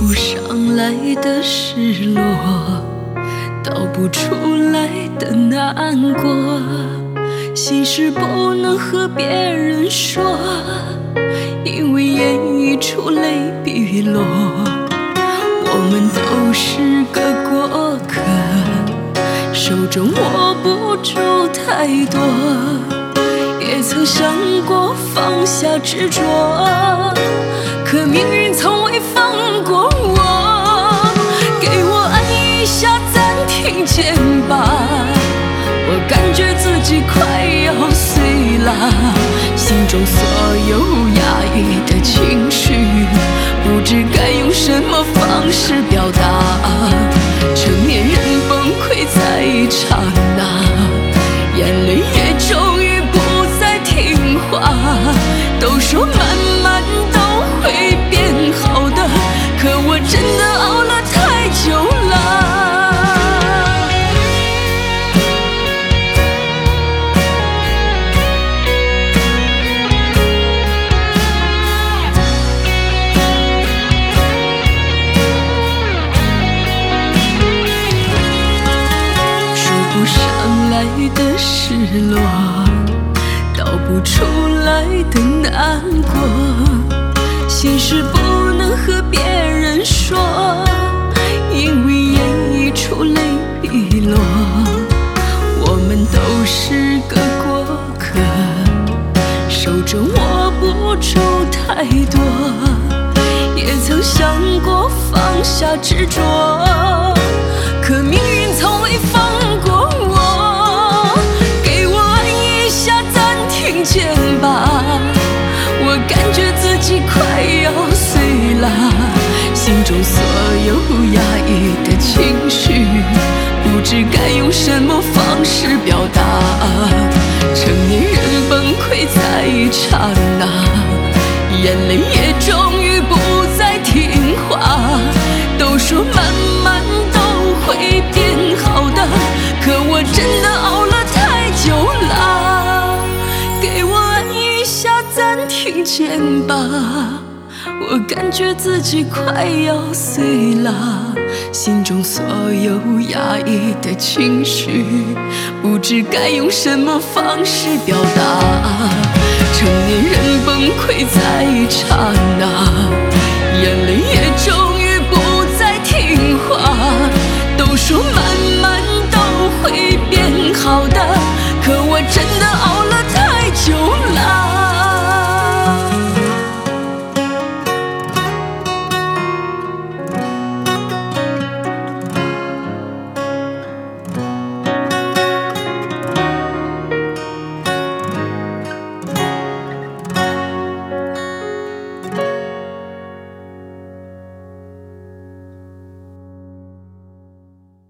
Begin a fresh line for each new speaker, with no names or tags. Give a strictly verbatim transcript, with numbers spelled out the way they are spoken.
不上来的失落，道不出来的难过，心事不能和别人说，因为言语出泪必雨落。我们都是个过客，手中握不住太多，也曾想过放下执着，可命运从未放过我。给我按一下暂停键吧，我感觉自己快要碎了，心中所有压抑的情绪，不知该用什么方式表达。成年人崩溃在一刹那，眼泪也终于不再听话。都说慢慢都会变好的，可我真的熬了太久了。不上来的失落，道不出来的难过，心事不能和别人说，因为言语出泪必落。我们都是个过客，手中握不住太多，也曾想过放下执着，可命运从未放过我。给我按一下暂停键吧，我感觉自己快要碎了，心中所有压抑的情绪，不知该用什么方式表达。成年人崩溃在一刹那，眼泪也终于不再听话。都说慢慢都会变好的，可我真的熬了太久了。给我按一下暂停键吧，我感觉自己快要碎了，心中所有压抑的情绪，不知该用什么方式表达。成年人崩溃在一刹那，眼泪也终于不再听话。都说慢慢都会变好的，可我真